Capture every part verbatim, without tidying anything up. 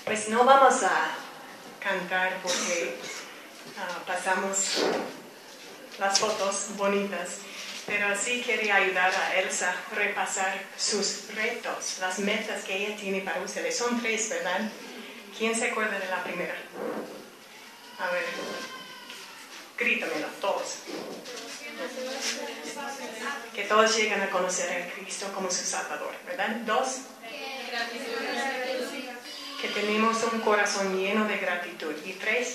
Pues no vamos a cantar porque uh, pasamos las fotos bonitas, pero sí quería ayudar a Elsa a repasar sus retos, las metas que ella tiene para ustedes. Son tres, ¿verdad? ¿Quién se acuerda de la primera? A ver, grítamelo, todos. Que todos lleguen a conocer a Cristo como su Salvador, ¿verdad? Dos. Que tenemos un corazón lleno de gratitud. Y tres.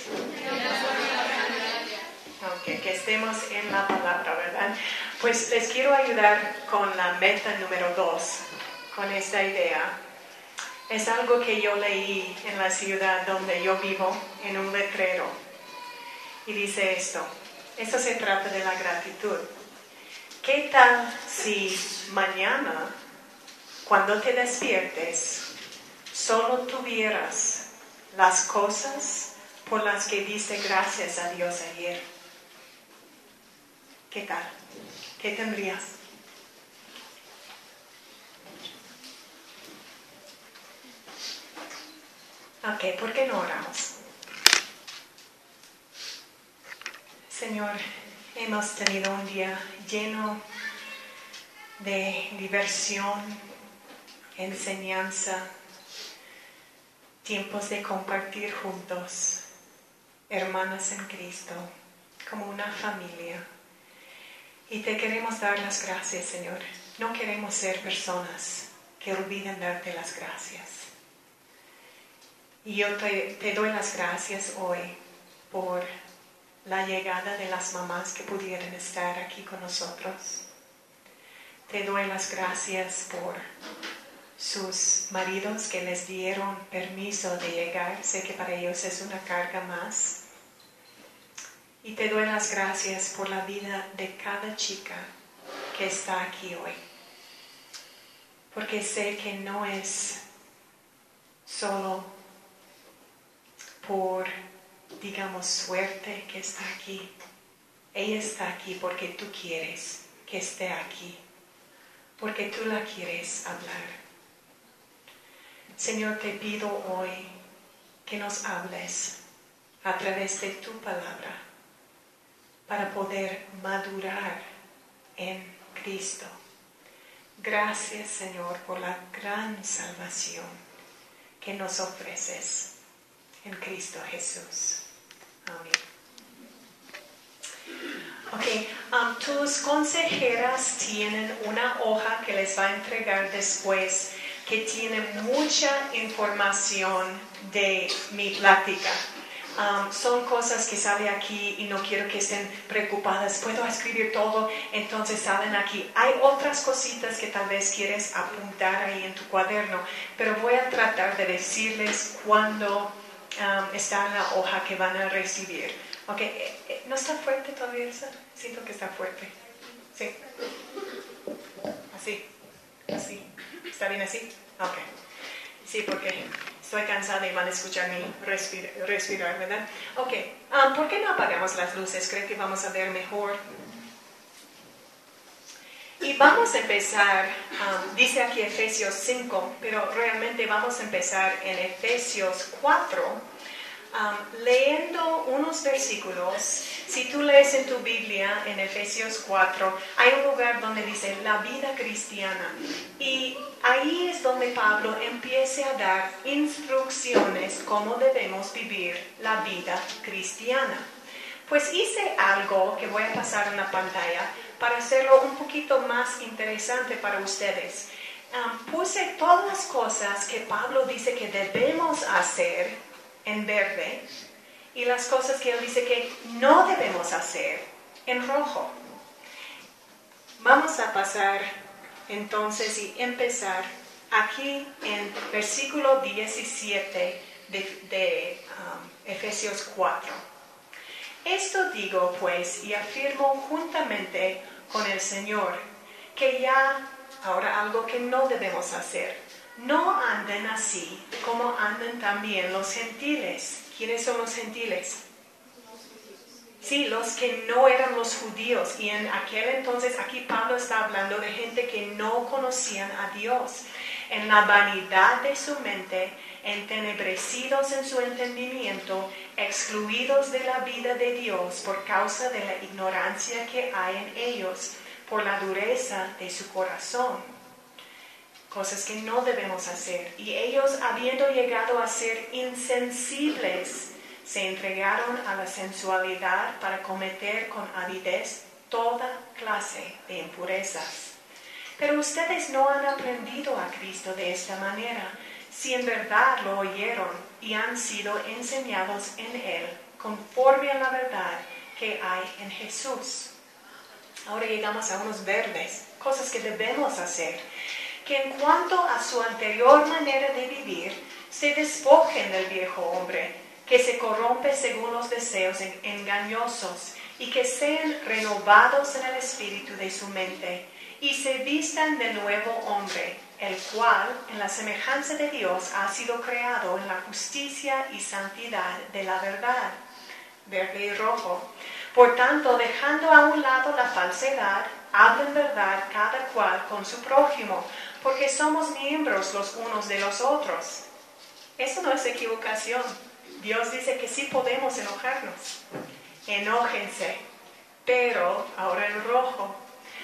Okay, que estemos en la palabra, ¿verdad? Pues les quiero ayudar con la meta número dos, con esta idea. Es algo que yo leí en la ciudad donde yo vivo, en un letrero. Y dice esto, esto se trata de la gratitud. ¿Qué tal si mañana, cuando te despiertes, solo tuvieras las cosas por las que diste gracias a Dios ayer? ¿Qué tal? ¿Qué tendrías? Ok, ¿por qué no oramos? Señor, hemos tenido un día lleno de diversión, enseñanza, tiempos de compartir juntos, hermanas en Cristo, como una familia. Y te queremos dar las gracias, Señor. No queremos ser personas que olviden darte las gracias. Y yo te, te doy las gracias hoy por la llegada de las mamás que pudieran estar aquí con nosotros. Te doy las gracias por sus maridos que les dieron permiso de llegar. Sé que para ellos es una carga más. Y te doy las gracias por la vida de cada chica que está aquí hoy. Porque sé que no es solo por, digamos, suerte que está aquí. Ella está aquí porque tú quieres que esté aquí. Porque tú la quieres hablar. Señor, te pido hoy que nos hables a través de tu palabra para poder madurar en Cristo. Gracias, Señor, por la gran salvación que nos ofreces en Cristo Jesús. Amén. Ok, um, tus consejeras tienen una hoja que les va a entregar después que tiene mucha información de mi plática. Um, son cosas que salen aquí y no quiero que estén preocupadas. Puedo escribir todo, entonces salen aquí. Hay otras cositas que tal vez quieres apuntar ahí en tu cuaderno, pero voy a tratar de decirles cuándo um, está en la hoja que van a recibir. Okay. ¿No está fuerte todavía esa? Siento que está fuerte. Sí. Así. Así. ¿Está bien así? Ok. Sí, porque estoy cansada y van a escucharme respirar, respirar, ¿verdad? Ok. Um, ¿Por qué no apagamos las luces? Creo que vamos a ver mejor. Y vamos a empezar, um, dice aquí Efesios cinco, pero realmente vamos a empezar en Efesios cuatro. Um, leyendo unos versículos. Si tú lees en tu Biblia en Efesios cuatro, hay un lugar donde dice la vida cristiana, y ahí es donde Pablo empieza a dar instrucciones cómo debemos vivir la vida cristiana. Pues hice algo que voy a pasar en la pantalla para hacerlo un poquito más interesante para ustedes. Um, puse todas las cosas que Pablo dice que debemos hacer en verde, y las cosas que él dice que no debemos hacer en rojo. Vamos a pasar entonces y empezar aquí en versículo diecisiete de, de um, Efesios cuatro. Esto digo pues y afirmo juntamente con el Señor, que ya, ahora algo que no debemos hacer, no anden así como andan también los gentiles. ¿Quiénes son los gentiles? Sí, los que no eran los judíos. Y en aquel entonces, aquí Pablo está hablando de gente que no conocían a Dios. En la vanidad de su mente, entenebrecidos en su entendimiento, excluidos de la vida de Dios por causa de la ignorancia que hay en ellos, por la dureza de su corazón. Cosas que no debemos hacer. Y ellos, habiendo llegado a ser insensibles, se entregaron a la sensualidad para cometer con avidez toda clase de impurezas. Pero ustedes no han aprendido a Cristo de esta manera, si en verdad lo oyeron y han sido enseñados en Él, conforme a la verdad que hay en Jesús. Ahora llegamos a unos verdes, cosas que debemos hacer, que en cuanto a su anterior manera de vivir, se despojen del viejo hombre, que se corrompe según los deseos engañosos, y que sean renovados en el espíritu de su mente, y se vistan de nuevo hombre, el cual, en la semejanza de Dios, ha sido creado en la justicia y santidad de la verdad. Verde y rojo. Por tanto, dejando a un lado la falsedad, hablen verdad cada cual con su prójimo, porque somos miembros los unos de los otros. Eso no es equivocación. Dios dice que sí podemos enojarnos. Enójense, pero, ahora en rojo,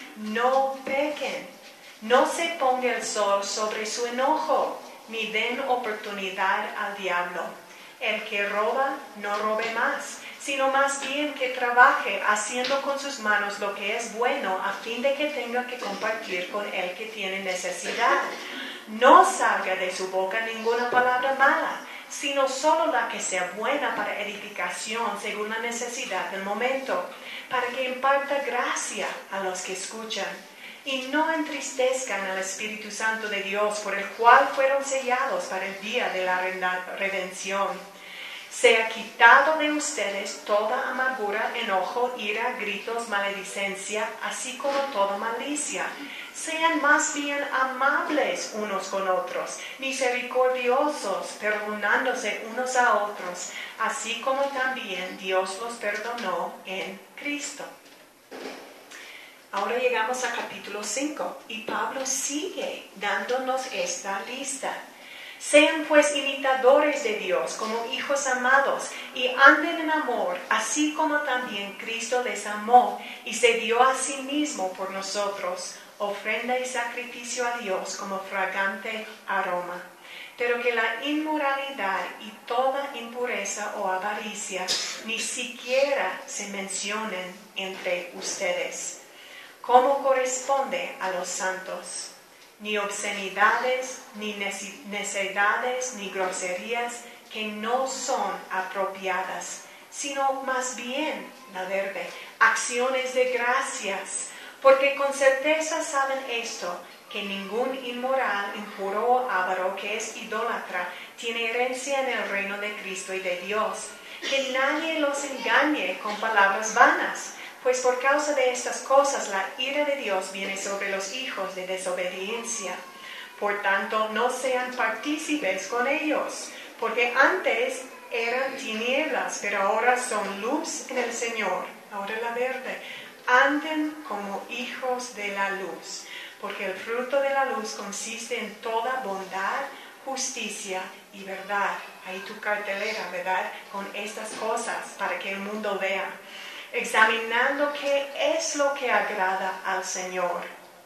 no pequen. No se ponga el sol sobre su enojo, ni den oportunidad al diablo. El que roba, no robe más, sino más bien que trabaje haciendo con sus manos lo que es bueno, a fin de que tenga que compartir con el que tiene necesidad. No salga de su boca ninguna palabra mala, sino solo la que sea buena para edificación según la necesidad del momento, para que imparta gracia a los que escuchan. Y no entristezcan al Espíritu Santo de Dios, por el cual fueron sellados para el día de la redención. Sea quitado de ustedes toda amargura, enojo, ira, gritos, maledicencia, así como toda malicia. Sean más bien amables unos con otros, misericordiosos, perdonándose unos a otros, así como también Dios los perdonó en Cristo. Ahora llegamos a capítulo cinco y Pablo sigue dándonos esta lista. Sean pues imitadores de Dios como hijos amados y anden en amor, así como también Cristo les amó y se dio a sí mismo por nosotros, ofrenda y sacrificio a Dios como fragante aroma. Pero que la inmoralidad y toda impureza o avaricia ni siquiera se mencionen entre ustedes, como corresponde a los santos. Ni obscenidades, ni necedades, ni groserías que no son apropiadas, sino más bien, la verde, acciones de gracias, porque con certeza saben esto, que ningún inmoral, impuro o avaro que es idólatra tiene herencia en el reino de Cristo y de Dios. Que nadie los engañe con palabras vanas, pues por causa de estas cosas la ira de Dios viene sobre los hijos de desobediencia. Por tanto, no sean partícipes con ellos, porque antes eran tinieblas, pero ahora son luz en el Señor. Ahora la verde. Anden como hijos de la luz, porque el fruto de la luz consiste en toda bondad, justicia y verdad. Ahí tu cartelera, ¿verdad? Con estas cosas para que el mundo vea. Examinando qué es lo que agrada al Señor.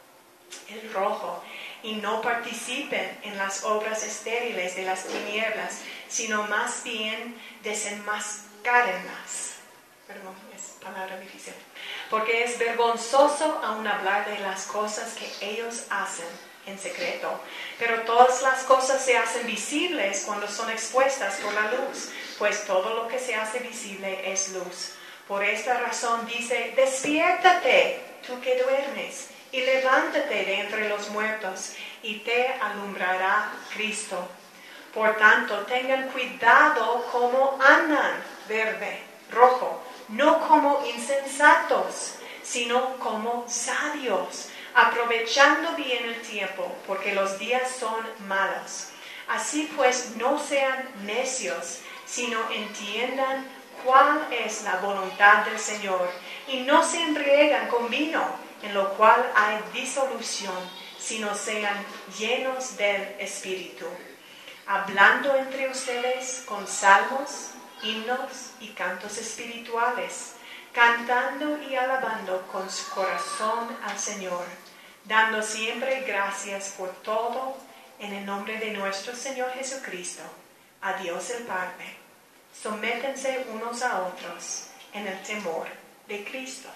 El rojo. Y no participen en las obras estériles de las tinieblas, sino más bien desenmascárenlas. Perdón, es palabra difícil. Porque es vergonzoso aún hablar de las cosas que ellos hacen en secreto. Pero todas las cosas se hacen visibles cuando son expuestas por la luz, pues todo lo que se hace visible es luz. Por esta razón dice, despiértate, tú que duermes, y levántate de entre los muertos, y te alumbrará Cristo. Por tanto, tengan cuidado cómo andan, verde, rojo, no como insensatos, sino como sabios, aprovechando bien el tiempo, porque los días son malos. Así pues, no sean necios, sino entiendan cuál es la voluntad del Señor, y no se embriagan con vino, en lo cual hay disolución, sino sean llenos del Espíritu. hablando entre ustedes con salmos, himnos y cantos espirituales, cantando y alabando con su corazón al Señor, dando siempre gracias por todo en el nombre de nuestro Señor Jesucristo, a Dios el Padre. Sométense unos a otros en el temor de Cristo.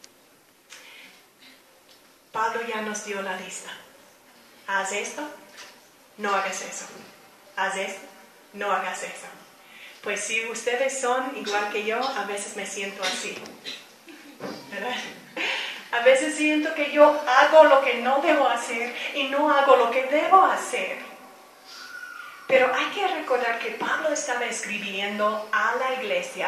Pablo ya nos dio la lista. Haz esto, no hagas eso. Haz esto, no hagas eso. Pues si ustedes son igual que yo, a veces me siento así, ¿verdad? A veces siento que yo hago lo que no debo hacer y no hago lo que debo hacer. Pero hay que recordar que Pablo estaba escribiendo a la iglesia,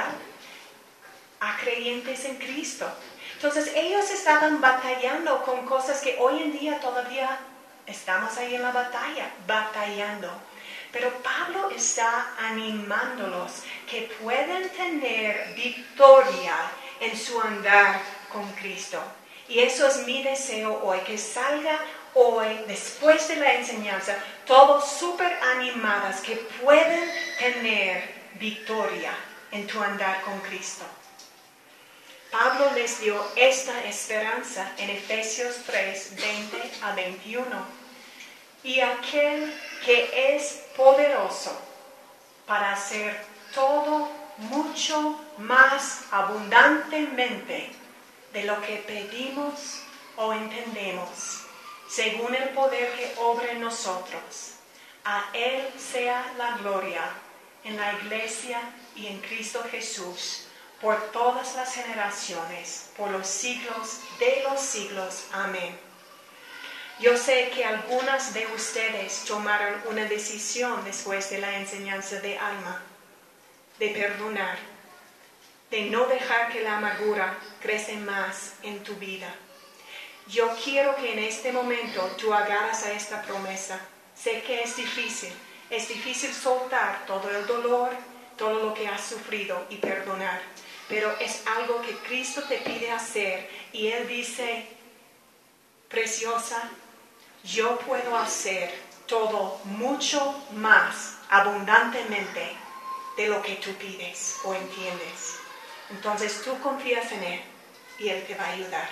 a creyentes en Cristo. Entonces ellos estaban batallando con cosas que hoy en día todavía estamos ahí en la batalla, batallando. Pero Pablo está animándolos que pueden tener victoria en su andar con Cristo. Y eso es mi deseo hoy, que salga hoy, después de la enseñanza, todos súper animadas, que pueden tener victoria en tu andar con Cristo. Pablo les dio esta esperanza en Efesios tres, veinte a veintiuno. Y aquel que es poderoso para hacer todo mucho más abundantemente de lo que pedimos o entendemos, según el poder que obra en nosotros. A Él sea la gloria en la iglesia y en Cristo Jesús, por todas las generaciones, por los siglos de los siglos. Amén. Yo sé que algunas de ustedes tomaron una decisión después de la enseñanza de Alma, de perdonar, de no dejar que la amargura crezca más en tu vida. Yo quiero que en este momento tú agarras a esta promesa. Sé que es difícil, es difícil soltar todo el dolor, todo lo que has sufrido y perdonar, pero es algo que Cristo te pide hacer y Él dice, preciosa, yo puedo hacer todo mucho más abundantemente de lo que tú pides o entiendes. Entonces tú confías en Él y Él te va a ayudar.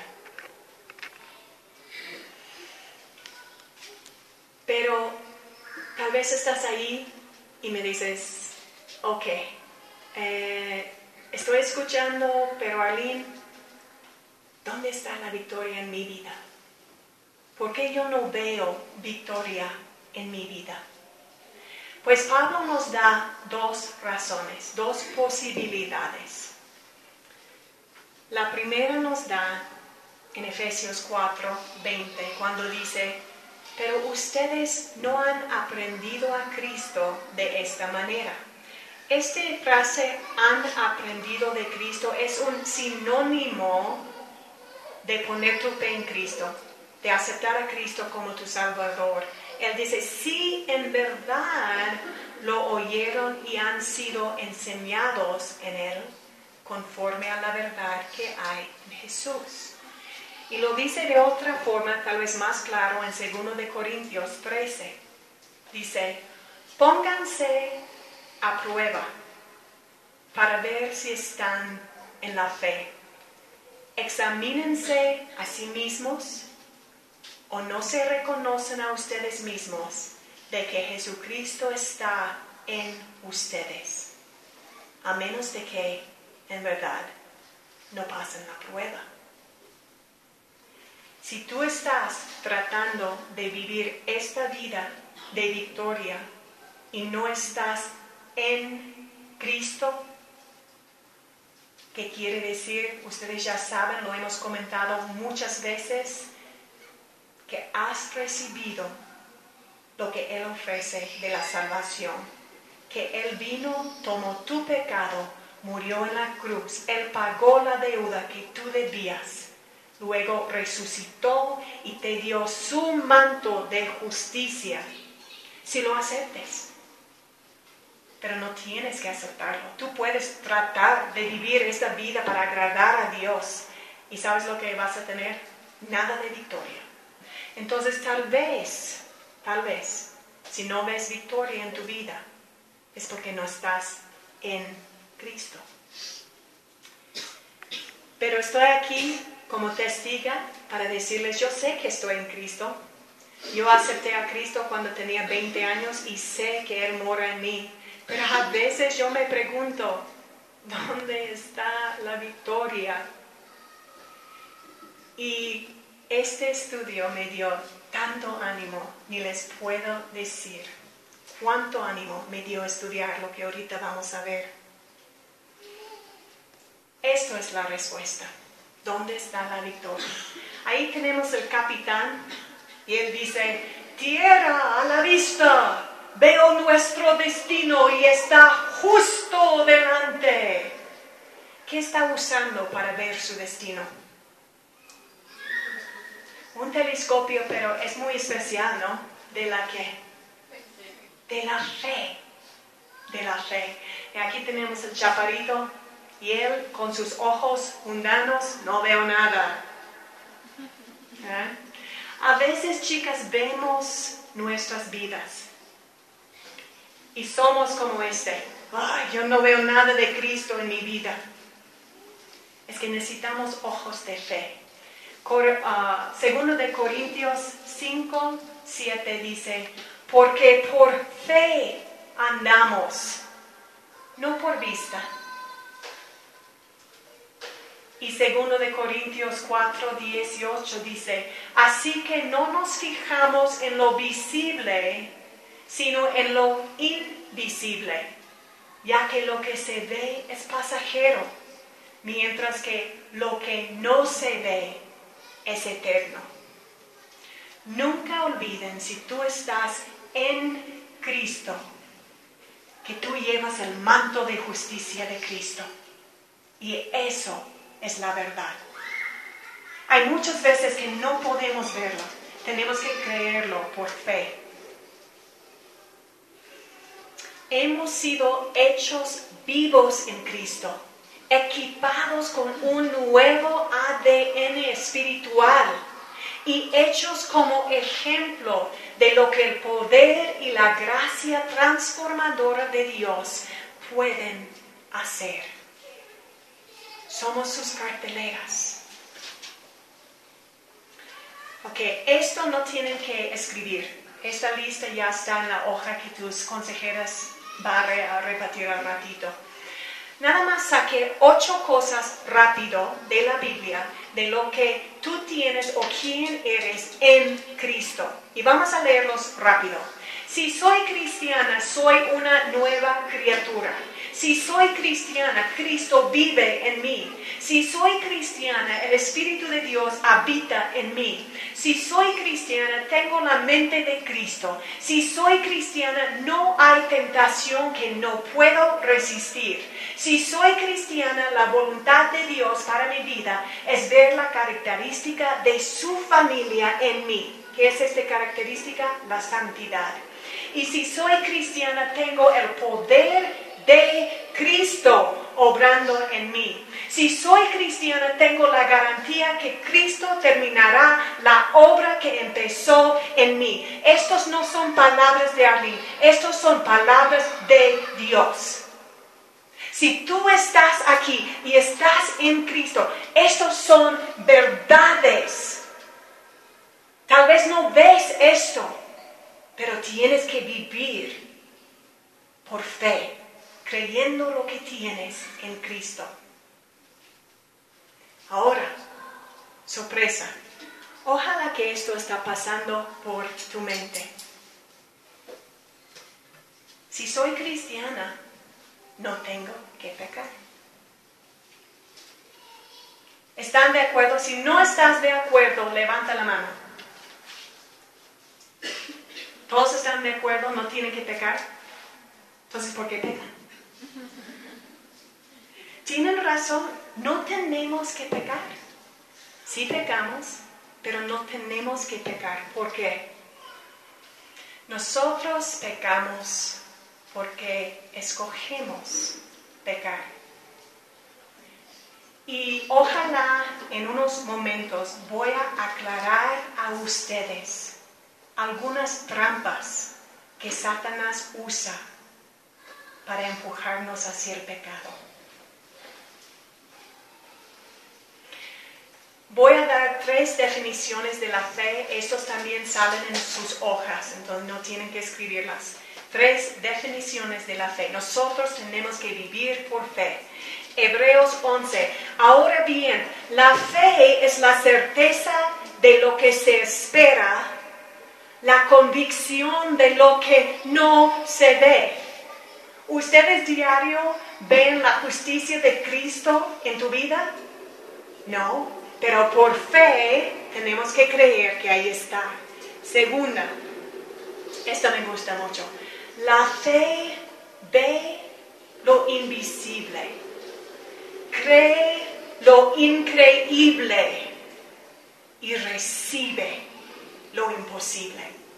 Pero tal vez estás ahí y me dices, ok, eh, estoy escuchando, pero Arlene, ¿dónde está la victoria en mi vida? ¿Por qué yo no veo victoria en mi vida? Pues Pablo nos da dos razones, dos posibilidades. La primera nos da en Efesios cuatro, veinte, cuando dice, pero ustedes no han aprendido a Cristo de esta manera. Esta frase, han aprendido de Cristo, es un sinónimo de poner tu fe en Cristo, de aceptar a Cristo como tu Salvador. Él dice, si en verdad lo oyeron y han sido enseñados en Él, conforme a la verdad que hay en Jesús. Y lo dice de otra forma, tal vez más claro, en segundo de Corintios trece. Dice, pónganse a prueba para ver si están en la fe. Examínense a sí mismos, o no se reconocen a ustedes mismos de que Jesucristo está en ustedes, a menos de que en verdad no pasen la prueba. Si tú estás tratando de vivir esta vida de victoria y no estás en Cristo, ¿qué quiere decir? Ustedes ya saben, lo hemos comentado muchas veces, que has recibido lo que Él ofrece de la salvación, que Él vino, tomó tu pecado, murió en la cruz, Él pagó la deuda que tú debías, luego resucitó y te dio su manto de justicia, si lo aceptes. Pero no tienes que aceptarlo. Tú puedes tratar de vivir esta vida para agradar a Dios. ¿Y sabes lo que vas a tener? Nada de victoria. Entonces tal vez, tal vez, Si no ves victoria en tu vida, es porque no estás en Cristo. Pero estoy aquí como testiga para decirles, yo sé que estoy en Cristo. Yo acepté a Cristo cuando tenía veinte años y sé que Él mora en mí. Pero a veces yo me pregunto, ¿dónde está la victoria? Y este estudio me dio tanto ánimo, ni les puedo decir cuánto ánimo me dio estudiar lo que ahorita vamos a ver. Esto es la respuesta. ¿Dónde está la victoria? Ahí tenemos el capitán y él dice, tierra a la vista, veo nuestro destino y está justo delante. ¿Qué está usando para ver su destino? Un telescopio, pero es muy especial, ¿no? ¿De la qué? De la fe. De la fe. Y aquí tenemos el chaparrito y él con sus ojos mundanos no veo nada. ¿Eh? A veces, chicas, vemos nuestras vidas y somos como este. Ay, yo no veo nada de Cristo en mi vida. Es que necesitamos ojos de fe. Cor, uh, segundo de Corintios cinco, siete dice, porque por fe andamos, no por vista. Y segundo de Corintios cuatro, dieciocho dice, así que no nos fijamos en lo visible, sino en lo invisible, ya que lo que se ve es pasajero, mientras que lo que no se ve es eterno. Nunca olviden, si tú estás en Cristo, que tú llevas el manto de justicia de Cristo. Y eso es la verdad. Hay muchas veces que no podemos verlo. Tenemos que creerlo por fe. Hemos sido hechos vivos en Cristo, equipados con un nuevo A D N espiritual y hechos como ejemplo de lo que el poder y la gracia transformadora de Dios pueden hacer. Somos sus carteleras. Ok, esto no tienen que escribir. Esta lista ya está en la hoja que tus consejeras van a repetir al ratito. Nada más saqué ocho cosas rápido de la Biblia, de lo que tú tienes o quién eres en Cristo. Y vamos a leerlos rápido. Si soy cristiana, soy una nueva criatura. Si soy cristiana, Cristo vive en mí. Si soy cristiana, el Espíritu de Dios habita en mí. Si soy cristiana, tengo la mente de Cristo. Si soy cristiana, no hay tentación que no puedo resistir. Si soy cristiana, la voluntad de Dios para mi vida es ver la característica de su familia en mí. ¿Qué es esta característica? La santidad. Y si soy cristiana, tengo el poder de Cristo obrando en mí. Si soy cristiana, tengo la garantía que Cristo terminará la obra que empezó en mí. Estos no son palabras de Arlene, estos son palabras de Dios. Si tú estás aquí y estás en Cristo, estos son verdades. Tal vez no ves esto, pero tienes que vivir por fe, creyendo lo que tienes en Cristo. Ahora, sorpresa. Ojalá que esto está pasando por tu mente. Si soy cristiana, no tengo que pecar. ¿Están de acuerdo? Si no estás de acuerdo, levanta la mano. ¿Todos están de acuerdo? ¿No tienen que pecar? Entonces, ¿por qué pecan? Tienen razón, no tenemos que pecar. Sí pecamos, pero no tenemos que pecar. ¿Por qué? Nosotros pecamos porque escogemos pecar. Y ojalá en unos momentos voy a aclarar a ustedes algunas trampas que Satanás usa para empujarnos hacia el pecado. Voy a dar tres definiciones de la fe. Estos también salen en sus hojas, entonces no tienen que escribirlas. Tres definiciones de la fe. Nosotros tenemos que vivir por fe. Hebreos once. Ahora bien, la fe es la certeza de lo que se espera, la convicción de lo que no se ve. ¿Ustedes diario ven la justicia de Cristo en tu vida? No, pero por fe tenemos que creer que ahí está. Segunda, esta me gusta mucho. La fe ve lo invisible, cree lo increíble y recibe lo imposible.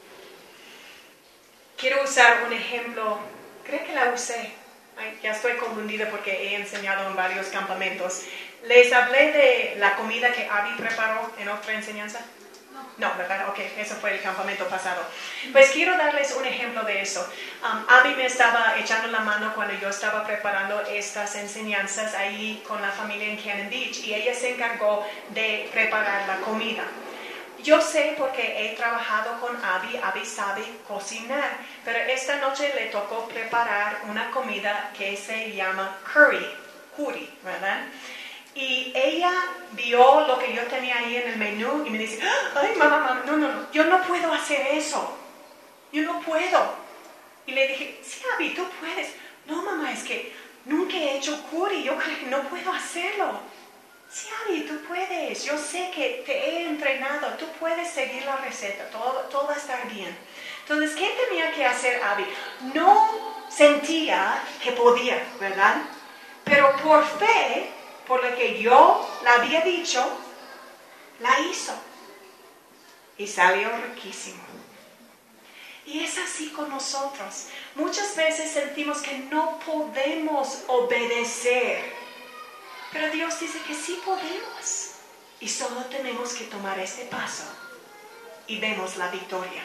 Quiero usar un ejemplo, creo que la usé. Ay, ya estoy confundida porque he enseñado en varios campamentos. ¿Les hablé de la comida que Abby preparó en otra enseñanza? No, ¿verdad? Ok, eso fue el campamento pasado. Pues quiero darles un ejemplo de eso. Um, Abby me estaba echando la mano cuando yo estaba preparando estas enseñanzas ahí con la familia en Cannon Beach y ella se encargó de preparar la comida. Yo sé porque he trabajado con Abby, Abby sabe cocinar, pero esta noche le tocó preparar una comida que se llama curry, curry, ¿verdad? Y ella vio lo que yo tenía ahí en el menú y me dice, ay, mamá, mamá, no, no, no, yo no puedo hacer eso. Yo no puedo. Y le dije, sí, Abby, tú puedes. No, mamá, es que nunca he hecho curry, yo creo que no puedo hacerlo. Sí, Abby, tú puedes. Yo sé que te he entrenado, tú puedes seguir la receta, todo, todo va a estar bien. Entonces, ¿qué tenía que hacer Abby? No sentía que podía, ¿verdad? Pero por fe, por lo que yo le había dicho, la hizo. Y salió riquísimo. Y es así con nosotros. Muchas veces sentimos que no podemos obedecer. Pero Dios dice que sí podemos. Y solo tenemos que tomar este paso. Y vemos la victoria.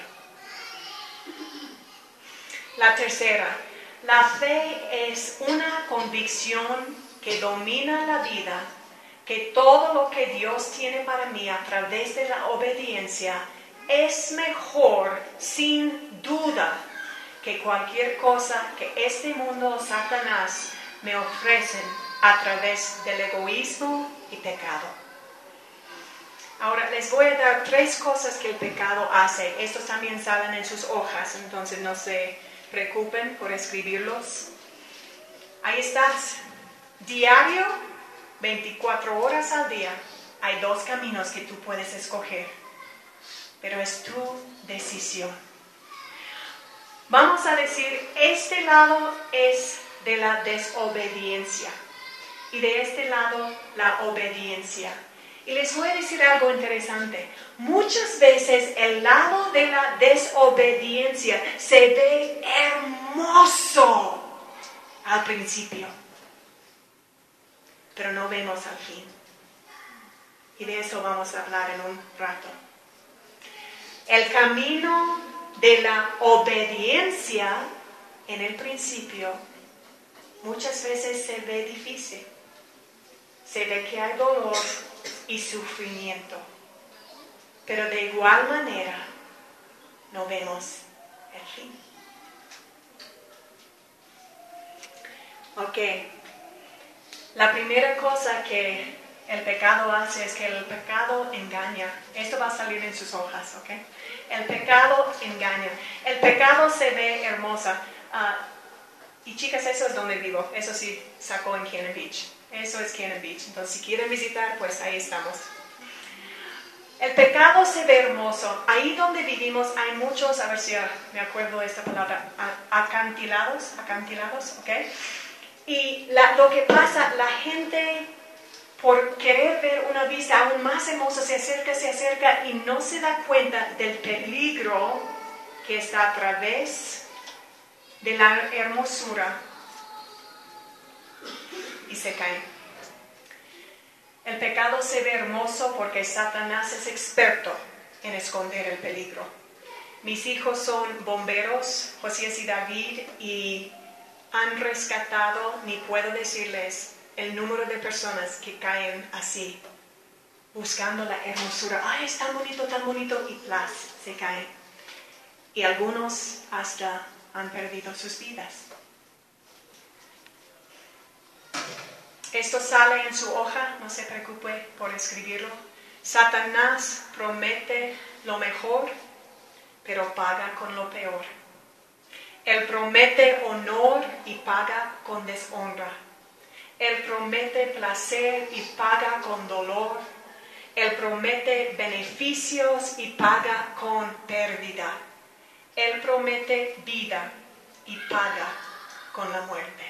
La tercera. La fe es una convicción que domina la vida, que todo lo que Dios tiene para mí a través de la obediencia es mejor, sin duda, que cualquier cosa que este mundo o Satanás me ofrecen a través del egoísmo y pecado. Ahora les voy a dar tres cosas que el pecado hace. Estos también salen en sus hojas, entonces no se preocupen por escribirlos. Ahí estás. Diario, veinticuatro horas al día, hay dos caminos que tú puedes escoger, pero es tu decisión. Vamos a decir, este lado es de la desobediencia y de este lado la obediencia. Y les voy a decir algo interesante. Muchas veces el lado de la desobediencia se ve hermoso al principio, pero no vemos al fin. Y de eso vamos a hablar en un rato. El camino de la obediencia en el principio muchas veces se ve difícil. Se ve que hay dolor y sufrimiento. Pero de igual manera no vemos el fin. Ok. La primera cosa que el pecado hace es que el pecado engaña. Esto va a salir en sus hojas, ¿ok? El pecado engaña. El pecado se ve hermosa. Uh, y chicas, eso es donde vivo. Eso sí sacó en Cannon Beach. Eso es Cannon Beach. Entonces, si quieren visitar, pues ahí estamos. El pecado se ve hermoso. Ahí donde vivimos hay muchos, a ver si me acuerdo de esta palabra, acantilados, acantilados, ¿ok? Y la, lo que pasa, la gente, por querer ver una vista aún más hermosa, se acerca, se acerca y no se da cuenta del peligro que está a través de la hermosura y se caen. El pecado se ve hermoso porque Satanás es experto en esconder el peligro. Mis hijos son bomberos, Josías y David, y han rescatado, ni puedo decirles el número de personas que caen así, buscando la hermosura. ¡Ay, es tan bonito, tan bonito! Y plas, se caen. Y algunos hasta han perdido sus vidas. Esto sale en su hoja, no se preocupe por escribirlo. Satanás promete lo mejor, pero paga con lo peor. Él promete honor y paga con deshonra. Él promete placer y paga con dolor. Él promete beneficios y paga con pérdida. Él promete vida y paga con la muerte.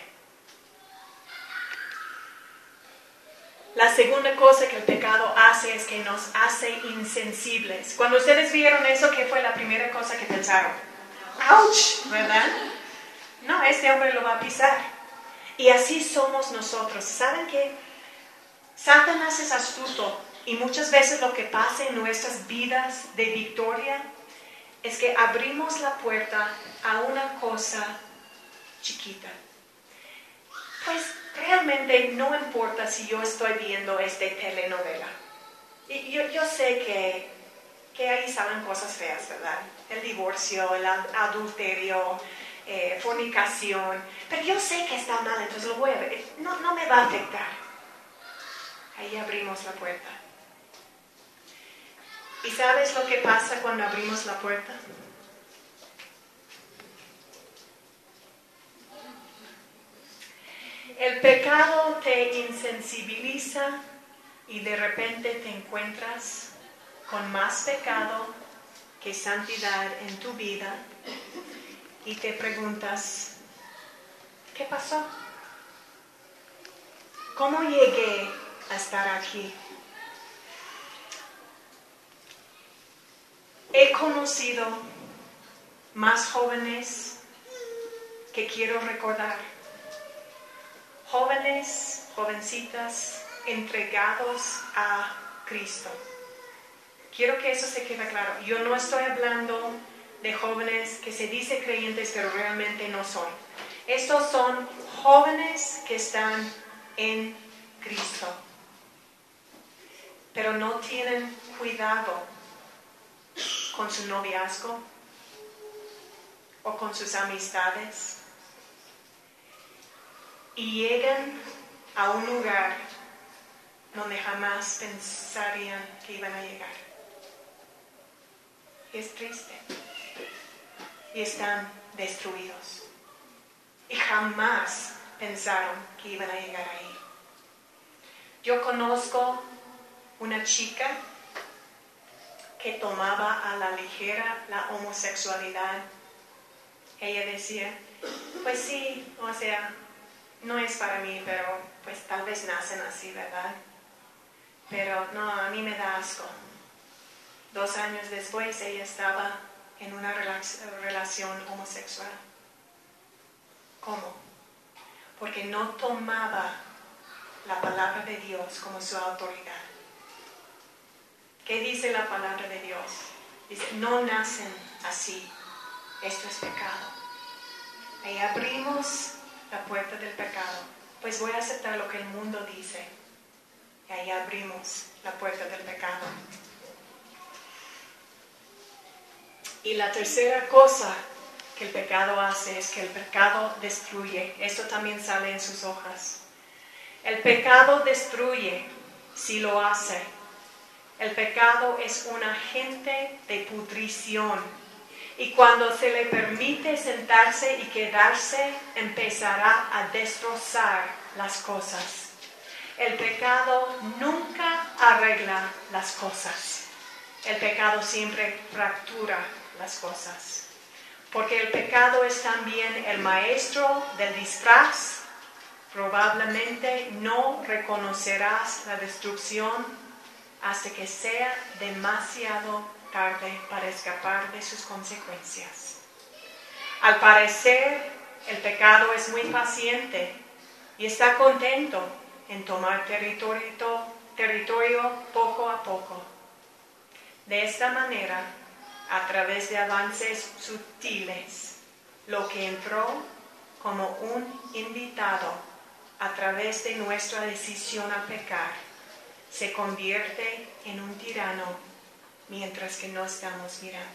La segunda cosa que el pecado hace es que nos hace insensibles. Cuando ustedes vieron eso, ¿qué fue la primera cosa que pensaron? ¡Auch! ¿Verdad? No, este hombre lo va a pisar. Y así somos nosotros. ¿Saben qué? Satanás es astuto y muchas veces lo que pasa en nuestras vidas de victoria es que abrimos la puerta a una cosa chiquita. Pues realmente no importa si yo estoy viendo esta telenovela. Y yo, yo sé que, que ahí salen cosas feas, ¿verdad? El divorcio, el adulterio, eh, fornicación. Pero yo sé que está mal, entonces lo voy a ver. No, no me va a afectar. Ahí abrimos la puerta. ¿Y sabes lo que pasa cuando abrimos la puerta? El pecado te insensibiliza y de repente te encuentras con más pecado que santidad en tu vida y te preguntas, ¿qué pasó? ¿Cómo llegué a estar aquí? He conocido más jóvenes que quiero recordar. Jóvenes, jovencitas, entregados a Cristo. Quiero que eso se quede claro. Yo no estoy hablando de jóvenes que se dicen creyentes, pero realmente no son. Estos son jóvenes que están en Cristo, pero no tienen cuidado con su noviazgo o con sus amistades. Y llegan a un lugar donde jamás pensarían que iban a llegar. Y es triste. Y están destruidos. Y jamás pensaron que iban a llegar ahí. Yo conozco una chica que tomaba a la ligera la homosexualidad. Ella decía, pues sí, o sea, no es para mí, pero pues tal vez nacen así, ¿verdad? Pero no, a mí me da asco. Dos años después ella estaba en una relación homosexual. ¿Cómo? Porque no tomaba la palabra de Dios como su autoridad. ¿Qué dice la palabra de Dios? Dice, no nacen así. Esto es pecado. Ahí abrimos la puerta del pecado. Pues voy a aceptar lo que el mundo dice. Y ahí abrimos la puerta del pecado. Y la tercera cosa que el pecado hace es que el pecado destruye. Esto también sale en sus hojas. El pecado destruye si lo hace. El pecado es un agente de pudrición. Y cuando se le permite sentarse y quedarse, empezará a destrozar las cosas. El pecado nunca arregla las cosas. El pecado siempre fractura las cosas. Porque el pecado es también el maestro del disfraz. Probablemente no reconocerás la destrucción hasta que sea demasiado tarde para escapar de sus consecuencias. Al parecer, el pecado es muy paciente y está contento en tomar territorio, territorio poco a poco. De esta manera, a través de avances sutiles, lo que entró como un invitado a través de nuestra decisión a pecar, se convierte en un tirano mientras que no estamos mirando.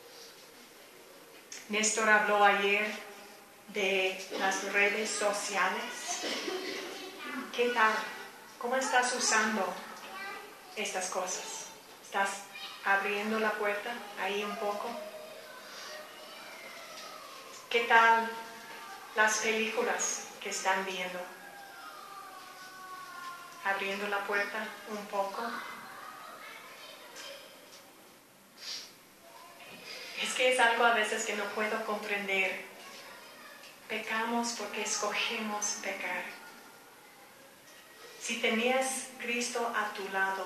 Néstor habló ayer de las redes sociales. ¿Qué tal? ¿Cómo estás usando estas cosas? ¿Estás abriendo la puerta ahí un poco? ¿Qué tal las películas que están viendo? ¿Abriendo la puerta un poco? Es que es algo a veces que no puedo comprender. Pecamos porque escogemos pecar. Si tenías Cristo a tu lado,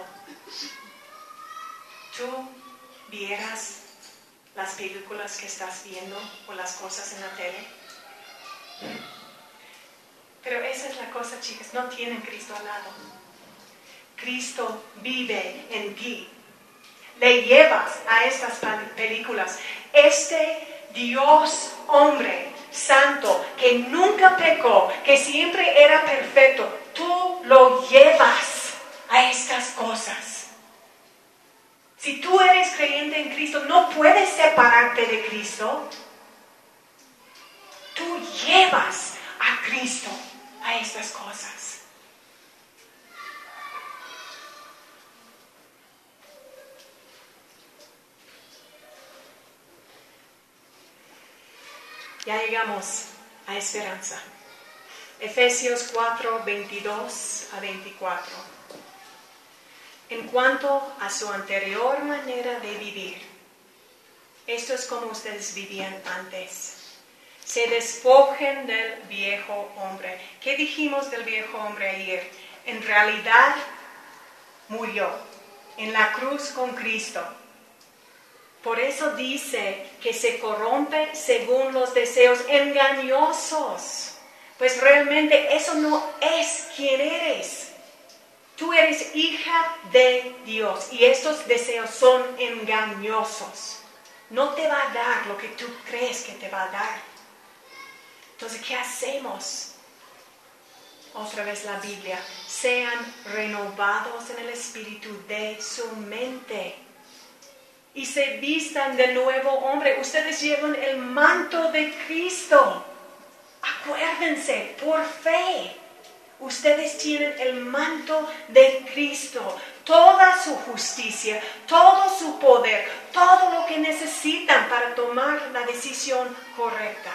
tú vieras las películas que estás viendo o las cosas en la tele. Pero esa es la cosa, chicas, no tienen Cristo al lado. Cristo vive en ti. Le llevas a estas películas. Este Dios hombre santo que nunca pecó, que siempre era perfecto, tú lo llevas a estas cosas. Si tú eres creyente en Cristo, no puedes separarte de Cristo. Tú llevas a Cristo a estas cosas. Ya llegamos a esperanza. Efesios cuatro, veintidós a veinticuatro. En cuanto a su anterior manera de vivir, esto es como ustedes vivían antes. Se despojen del viejo hombre. ¿Qué dijimos del viejo hombre ayer? En realidad murió en la cruz con Cristo. Por eso dice que se corrompe según los deseos engañosos. Pues realmente eso no es quien eres. Tú eres hija de Dios y estos deseos son engañosos. No te va a dar lo que tú crees que te va a dar. Entonces, ¿qué hacemos? Otra vez la Biblia. Sean renovados en el espíritu de su mente. Y se vistan del nuevo hombre. Ustedes llevan el manto de Cristo. Acuérdense, por fe. Ustedes tienen el manto de Cristo. Toda su justicia, todo su poder, todo lo que necesitan para tomar la decisión correcta.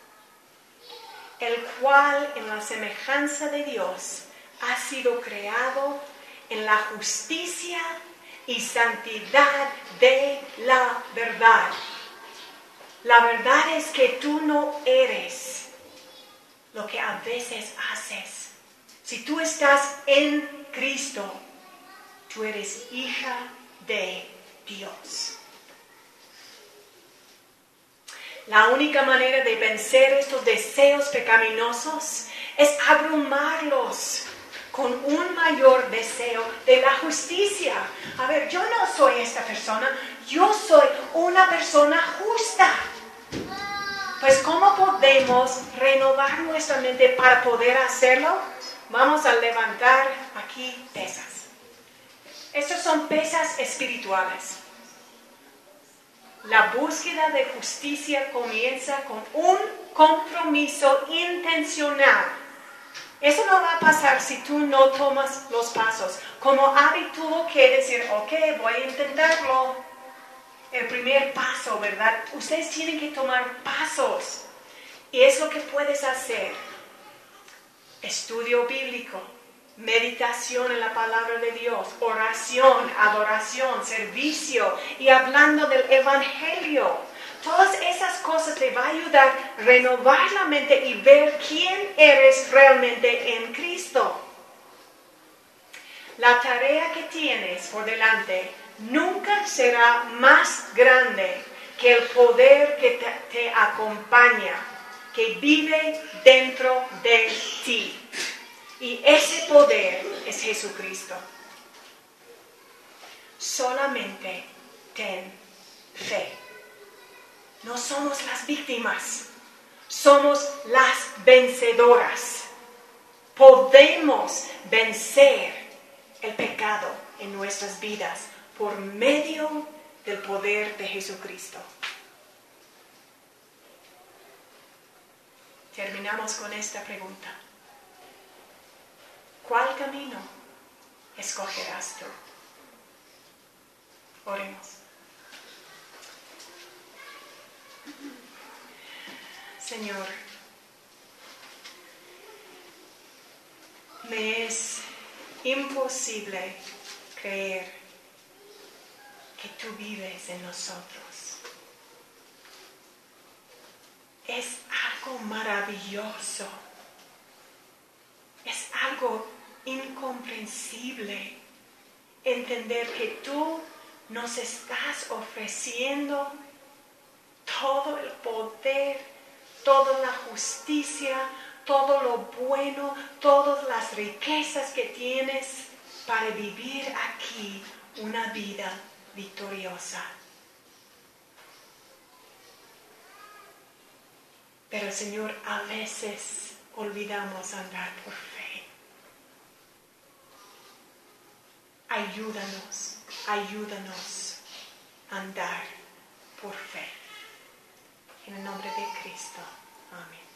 El cual, en la semejanza de Dios, ha sido creado en la justicia y santidad de la verdad. La verdad es que tú no eres lo que a veces haces. Si tú estás en Cristo, tú eres hija de Dios. La única manera de vencer estos deseos pecaminosos es abrumarlos con un mayor deseo de la justicia. A ver, yo no soy esta persona, yo soy una persona justa. Pues, ¿cómo podemos renovar nuestra mente para poder hacerlo? Vamos a levantar aquí pesas. Estas son pesas espirituales. La búsqueda de justicia comienza con un compromiso intencional. Eso no va a pasar si tú no tomas los pasos. Como Abby tuvo que decir, ok, voy a intentarlo. El primer paso, ¿verdad? Ustedes tienen que tomar pasos. Y es lo que puedes hacer. Estudio bíblico, meditación en la palabra de Dios, oración, adoración, servicio y hablando del evangelio. Todas esas cosas te van a ayudar a renovar la mente y ver quién eres realmente en Cristo. La tarea que tienes por delante nunca será más grande que el poder que te, te acompaña, que vive dentro de ti. Y ese poder es Jesucristo. Solamente ten fe. No somos las víctimas, somos las vencedoras. Podemos vencer el pecado en nuestras vidas por medio del poder de Jesucristo. Terminamos con esta pregunta. ¿Cuál camino escogerás tú? Oremos. Señor, me es imposible creer que tú vives en nosotros. Es algo maravilloso. Es algo incomprensible entender que tú nos estás ofreciendo todo el poder, toda la justicia, todo lo bueno, todas las riquezas que tienes para vivir aquí una vida victoriosa. Pero Señor, a veces olvidamos andar por fe. Ayúdanos, ayúdanos a andar por fe. En el nombre de Cristo. Amén.